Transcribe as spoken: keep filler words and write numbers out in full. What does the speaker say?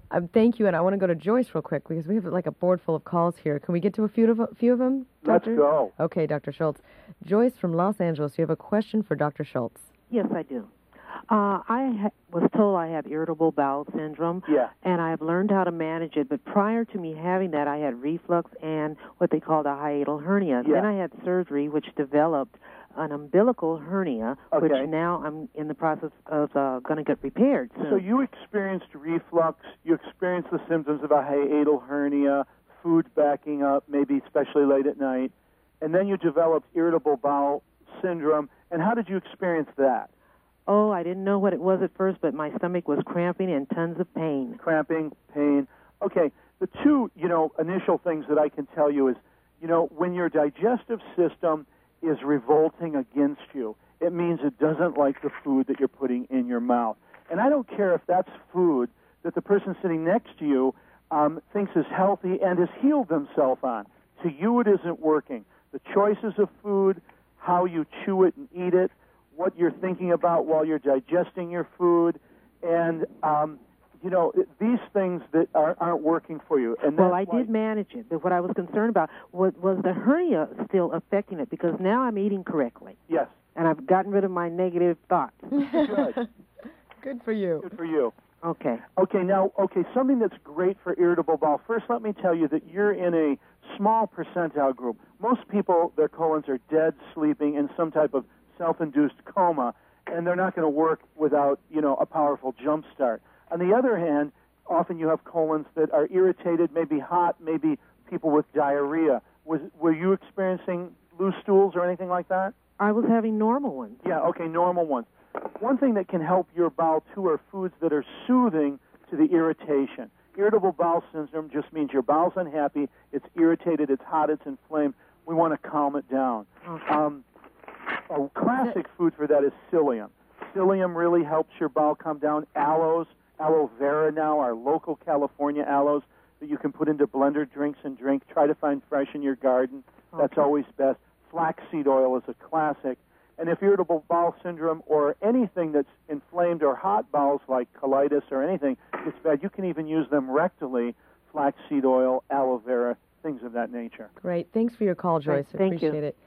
Um, thank you, and I want to go to Joyce real quick because we have like a board full of calls here. Can we get to a few of, a few of them, Doctor? Let's go. Okay, Doctor Schultz. Joyce from Los Angeles, you have a question for Doctor Schultz. Yes, I do. Uh, I ha- was told I have irritable bowel syndrome, Yeah. and I've learned how to manage it. But prior to me having that, I had reflux and what they called a hiatal hernia. Yeah. Then I had surgery, which developed an umbilical hernia, Okay. which now I'm in the process of uh, going to get repaired soon. So you experienced reflux, you experienced the symptoms of a hiatal hernia, food backing up, maybe especially late at night, and then you developed irritable bowel syndrome. And how did you experience that? Oh, I didn't know what it was at first, but my stomach was cramping and tons of pain. Cramping, pain. Okay, the two, you know, initial things that I can tell you is, you know, when your digestive system is revolting against you, it means it doesn't like the food that you're putting in your mouth. And I don't care if that's food that the person sitting next to you um, thinks is healthy and has healed themselves on. To you, it isn't working. The choices of food, how you chew it and eat it, what you're thinking about while you're digesting your food, and, um, you know, these things that are, aren't working for you. And well, I why, did manage it, but what I was concerned about was, was the hernia still affecting it, because now I'm eating correctly. Yes. And I've gotten rid of my negative thoughts. Good. Good for you. Good for you. Okay. Okay, now, okay, something that's great for irritable bowel. First, let me tell you that you're in a small percentile group. Most people, their colons are dead, sleeping in some type of self-induced coma, and they're not going to work without, you know, a powerful jump start. On the other hand, often you have colons that are irritated, maybe hot, maybe people with diarrhea. Was, were you experiencing loose stools or anything like that? I was having normal ones. Yeah, okay, normal ones. One thing that can help your bowel, too, are foods that are soothing to the irritation. Irritable bowel syndrome just means your bowel's unhappy, it's irritated, it's hot, it's inflamed. We want to calm it down. Okay. Um, a classic food for that is psyllium. Psyllium really helps your bowel calm down. Aloes, aloe vera now, our local California aloes that you can put into blender drinks and drink. Try to find fresh in your garden. That's Okay. always best. Flaxseed oil is a classic. And if irritable bowel syndrome or anything that's inflamed or hot bowels like colitis or anything gets bad, you can even use them rectally, flaxseed oil, aloe vera, things of that nature. Great. Thanks for your call, Joyce. Thank you. Appreciate it.